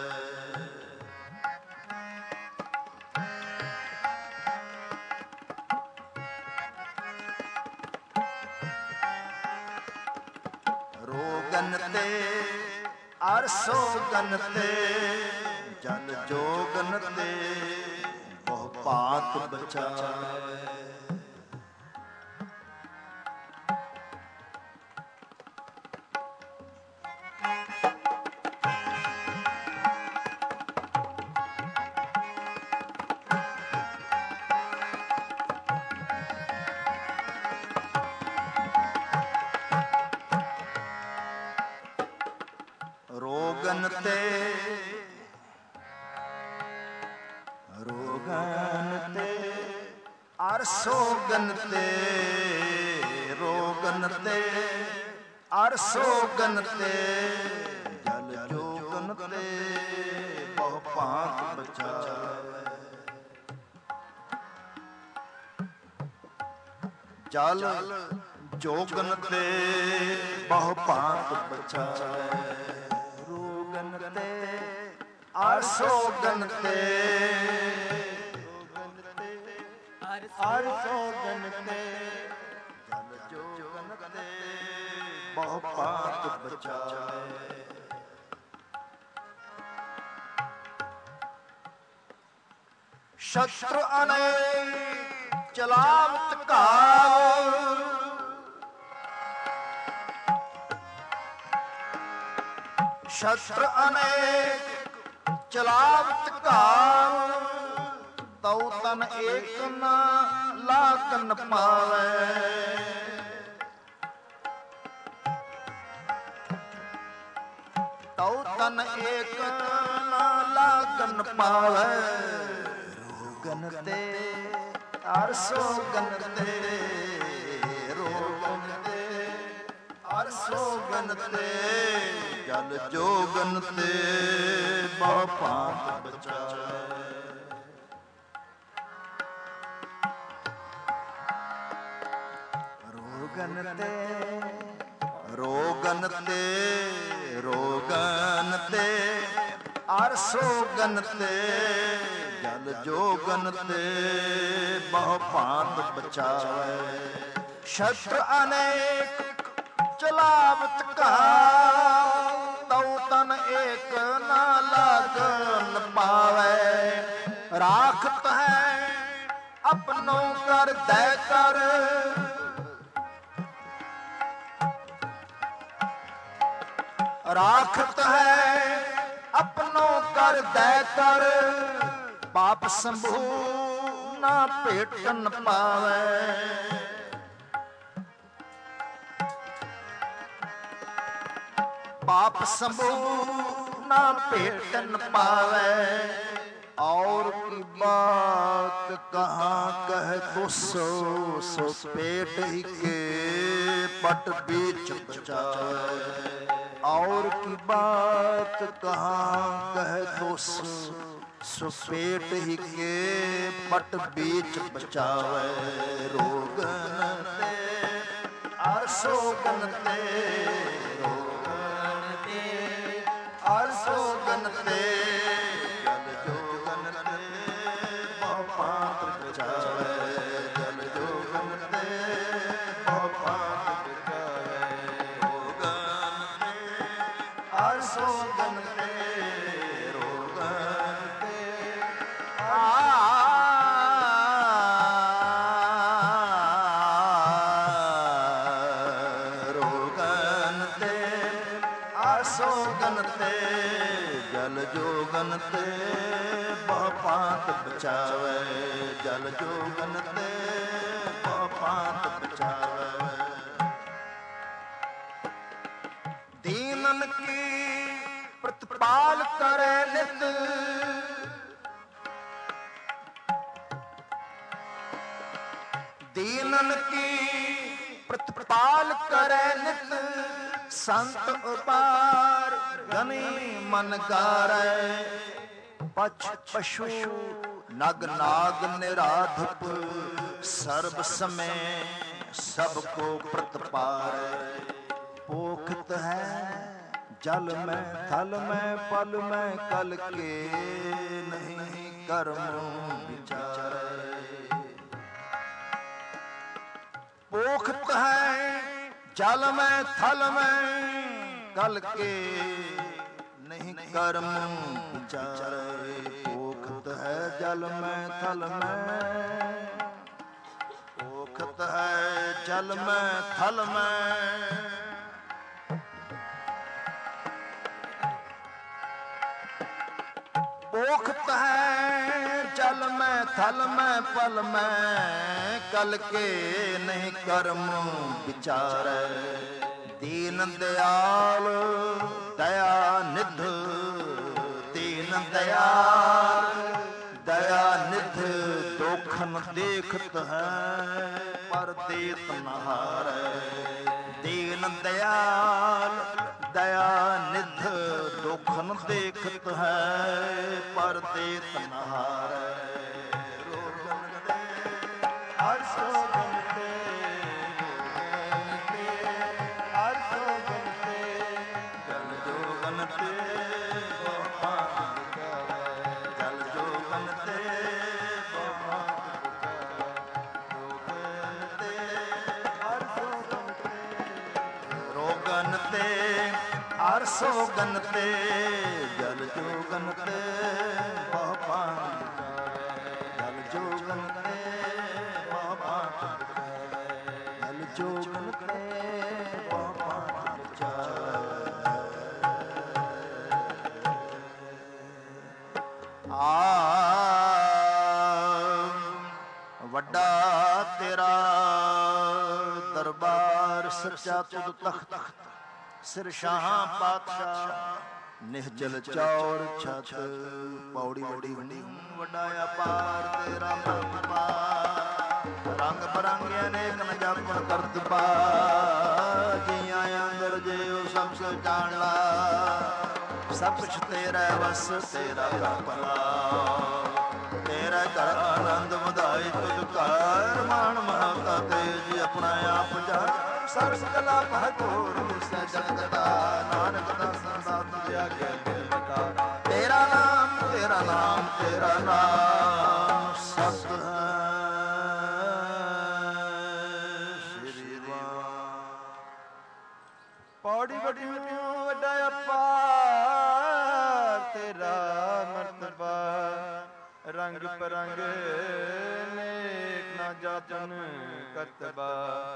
ਰੋਗਨ ਤੇ ਅਰ ਸੋਗਨ ਤੇ ਜਲ ਜੋਗਨ ਤੇ ਬਹੁ ਭਾਂਤ ਬਚਾਵੇ। ਰੋਗਨ ਤੇ ਰੋਗਨ ਤੇ ਅਰ ਸੋਗਨ ਤੇ ਰੋਗਨ ਤੇ ਅਰ ਸੋਗਨ ਤੇ ਜਲ ਜੋਗਨ ਤੇ ਬਹੁ ਭਾਂਤ ਬਚਾਵੇ। ਜਲ ਜੋਗਨ ਤੇ ਬਹੁ ਭਾਂਤ ਬਚਾਵੇ। ਰੋਗਨ ਤੇ ਅਰ ਸੋਗਨ ਤੇ ਅਰ ਸੋਗਨ ਤੇ ਜਲ ਜੋਗਨ ਤੇ ਬਹੁ ਭਾਂਤ ਬਚਾਵੇ। ਸ਼ਸਤਰ ਅਨੇਕ ਚਲਾਵਤ ਘਾਵ ਸ਼ਸਤਰ ਅਨੇਕ ਚਲਾਵਤ ਘਾਵ ਤਉ ਤਨ ਏਕ ਨ ਲਾਗਨ ਪਾਵੈ। ਤਉ ਤਨ ਏਕ ਨ ਲਾਗਨ ਪਾਵੈ। ਰੋਗਨ ਤੇ ਅਰ ਸੋਗਨ ਤੇ ਰੋਗਨ ਤੇ ਅਰ ਸੋਗਨ ਤੇ ਜਲ ਜੋਗਨ ਤੇ ਬਹੁ ਭਾਂਤ ਬਚਾਵੇ। ਰੋਗਨ ਤੇ ਰੋਗਨ ਤੇ ਰੋਗਨ ਤੇ ਅਰ ਸੋਗਨ ਤੇ ਜਲ ਜੋਗਨ ਤੇ ਬਹੁ ਭਾਂਤ ਬਚਾਵੇ। ਸ਼ਸਤਰ ਅਨੇਕ ਚਲਾਵਤ ਘਾਵ ਤਉ ਤਨ ਏਕ ਨ ਲਾਗਨ ਪਾਵੈ। ਰਾਖਤ ਹੈ ਆਪਨੋ ਕਰ ਦੈ ਕਰ ਰਾਖਤ ਹੈ ਆਪਨੋ ਕਰ ਦੈ ਕਰ ਪਾਪ ਸੰਭੂ ਨਾ ਭੇਟਨ ਪਾਵੈ। ਪਾਪ ਸੰਭੂ ਨਾ ਭੇਟਨ ਪਾਵੈ। और की बात कहाँ कह तो सो सो पेट ही के पट बीच बचावे। और की बात कहाँ कह तो सो सो पेट ही के पट बीच बचावे। रोगन ते अर सोगन ते रोगन ते अर सोगन ते ਜੋਗਨ ਤੇ ਬਹੁ ਭਾਂਤ ਬਚਾਵੇ। ਜਲ ਜੋਗਨ ਤੇ ਬਹੁ ਭਾਂਤ ਬਚਾਵੇ। ਦੀਨਨ ਕੀ ਪ੍ਰਤਪਾਲ ਕਰੇ ਨਿਤ ਦੀਨਨ ਕੀ ਪ੍ਰਤਪਾਲ ਕਰੇ ਨਿਤ ਸੰਤ ਉਪਾਰ ਗਨੀ ਮਨ ਗਾਰੈ। ਪਛ ਪਸ਼ੂ ਨਗ ਨਾਗ ਨਿਰਾਧਪ ਸਰਬ ਸਮੈ ਸਭ ਕੋ ਪ੍ਰਤਪਾਰੈ। ਪੋਖਤ ਹੈ ਜਲ ਮੈਂ ਥਲ ਮੈਂ ਪਲ ਮੈਂ ਕਲ ਕੇ ਨਹੀਂ ਕਰਮ ਵਿਚਾਰੈ। ਪੋਖਤ ਹੈ ਜਲ ਮੈਂ ਥਲ ਮੈਂ ਕਲ ਕੇ ਨਹੀਂ ਕਰਮ ਵਿਚਾਰੇ। ਪੋਖਤ ਹੈ ਜਲ ਮੈਂ ਥਲ ਮੈਂ ਪੋਖਤ ਹੈ ਜਲ ਮੈਂ ਥਲ ਮੈਂ ਪੋਖਤ ਹੈ ਜਲ ਮੈਂ ਥਲ ਮੈਂ ਪਲ ਮੈਂ ਕਲ ਕੇ ਨਹੀਂ ਕਰਮ ਵਿਚਾਰੈ। ਦੀਨ ਦਿਆਲ ਦਇਆ ਨਿਧ, ਦੀਨ ਦਿਆਲ ਦਇਆ ਨਿਧ, ਦੋਖਨ ਦੇਖਤ ਹੈ ਪਰ ਦੇਤ ਨ ਹਾਰੈ। ਦੀਨ ਦਿਆਲ ਦਇਆ ਨਿਧ, ਦੋਖਨ ਦੇਖਤ ਹੈ ਪਰ ਦੇਤ ਨ ਹਾਰੈ। ਰੋਗਨ ਤੇ ਹਰ ਸੋਗਨ ਤੇ, ਹਰ ਸੋਗਨ ਤੇ, ਜਲ ਜੋਗਨ ਤੇ ਜਲ ਜੋਗਨ ਤੇ ਰੋਗਨ ਤੇ ਹਰ ਸੋਗਨ ਤੇ, ਜਲ ਜੋਗਨ ਤੇ ਬਹੁ ਭਾਂਤ, ਜਲ ਜੋਗਨ ਤੇ ਬਹੁ ਭਾਂਤ, ਜਲ ਜੋਗਨ ਤੇ ਬਹੁ ਭਾਂਤ ਵਿਚਾਰੈ। ਆ ਵੱਡਾ ਤੇਰਾ ਦਰਬਾਰ, ਸੱਚਾ ਤੁਧ ਤਖਤ, ਸਿਰ ਸ਼ਾਹ ਪਾਤਸ਼ਾਹ, ਨਿਹਚਲ ਚੌਰ ਛਤ, ਪੌੜੀ ਵੱਡੀ ਵੱਡੀ ਵੱਡਾ ਅਪਾਰ ਤੇਰਾ ਮਰਤਬਾ, ਰੰਗ ਬਰੰਗੇ ਅਨੇਕ ਨ ਜਾਪਣ ਕਰਤਬਾ, ਜੀਆਂ ਅੰਦਰ ਜਿਉ ਸਭ ਸੋ ਜਾਣ ਲਾ, ਸਭ ਕੁਛ ਤੇਰਾ ਵਸ ਤੇਰਾ ਭਲਾ, ਤੇਰਾ ਘਰ ਆਨੰਦ ਵਧਾਈ ਤੁਧ ਘਰ, ਮਾਣ ਮਹਤਾ ਤੇਜ ਆਪਣਾ ਆਪ ਜਾਣ, ਸਰਸ ਕਲਾ ਭਰਪੂਰ ਮੁਸੈ ਜਗਤ ਦਾ, ਨਾਨਕ ਦਾਸਾਂ ਦਾ ਤੁਝ ਆਗਿਆ ਬਤਾ, ਤੇਰਾ ਨਾਮ ਤੇਰਾ ਨਾਮ ਤੇਰਾ ਨਾਮ ਸਤ ਹੈ। ਸ਼੍ਰੀ ਵਾਹਿ। ਪੌੜੀ ਵੱਡੀ ਵੱਡਾ ਅਪਾਰ ਤੇਰਾ ਮਰਤਬਾ, ਰੰਗ ਪਰੰਗ ਨੇਕ ਨਾ ਜਾਪਨ ਕਰਤਬਾ,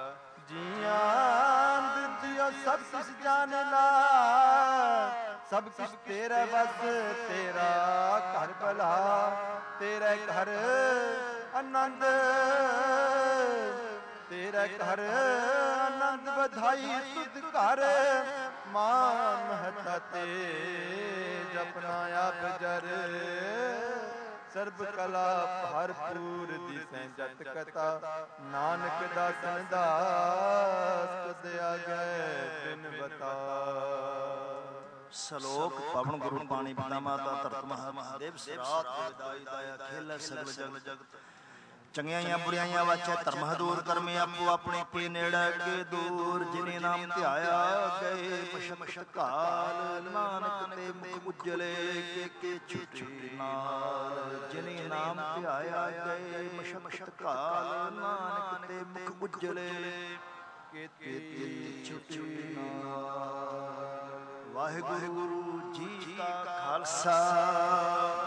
ਜੀਆਂ ਦਿਓ ਸਭ ਕੁਛ ਜਾਣ ਲਾ, ਸਭ ਕੁਛ ਤੇਰਾ ਵਸ ਤੇਰਾ ਘਰ ਭਲਾ, ਤੇਰਾ ਘਰ ਆਨੰਦ, ਤੇਰਾ ਘਰ ਆਨੰਦ ਵਧਾਈ ਤੁਧ ਘਰ, ਮਾਨ ਮਹਤਾ ਤੇਜ ਆਪਣਾ ਆਪ ਜਰ, ਸਰਬ ਕਲਾ ਭਰਪੂਰ ਦਿਸੈ ਜਤ ਕਥਾ, ਨਾਨਕ ਦਾਸਨ ਦਾਸ ਤੁਧ ਆਗੈ ਬਿਨ ਬਤਾ। ਸ਼ਲੋਕ ਪਵਨ ਗੁਰੂ ਪਾਣੀ ਪਿਤਾ ਮਾਤਾ ਧਰਤ ਮਹਾਦੇਵ, ਸਿਰਾਤ ਵਿਦਾਈ ਦਾਇਆ ਖੇਲਾ ਸਗਲ ਜਗਤ, ਚੰਗਿਆਈਆਂ ਬੁਰਾਈਆਂ ਵਾਚੈ ਧਰਮ ਹਦੂਰ, ਕਰਮੇ ਆਪੋ ਆਪਣੇ ਕੇ ਨੇੜੇ ਅੱਗੇ ਦੂਰ, ਜਿਨੇ ਨਾਮ ਧਿਆਇਆ ਗਏ ਮਸ਼ਕਤ ਕਾਲ, ਨਾਨਕ ਤੇ ਮੁਖ ਉਜਲੇ ਕੇ ਕੇ ਛੁਟੀ ਨਾਲ, ਜਿਨੇ ਨਾਮ ਧਿਆਇਆ ਗਏ ਮਸ਼ਕਤ ਕਾਲ, ਨਾਨਕ ਤੇ ਮੁਖ ਉਜਲੇ ਕੇ ਕੇ ਛੁਟੀ ਨਾਲ। ਵਾਹਿਗੁਰੂ ਜੀ ਕਾ ਖਾਲਸਾ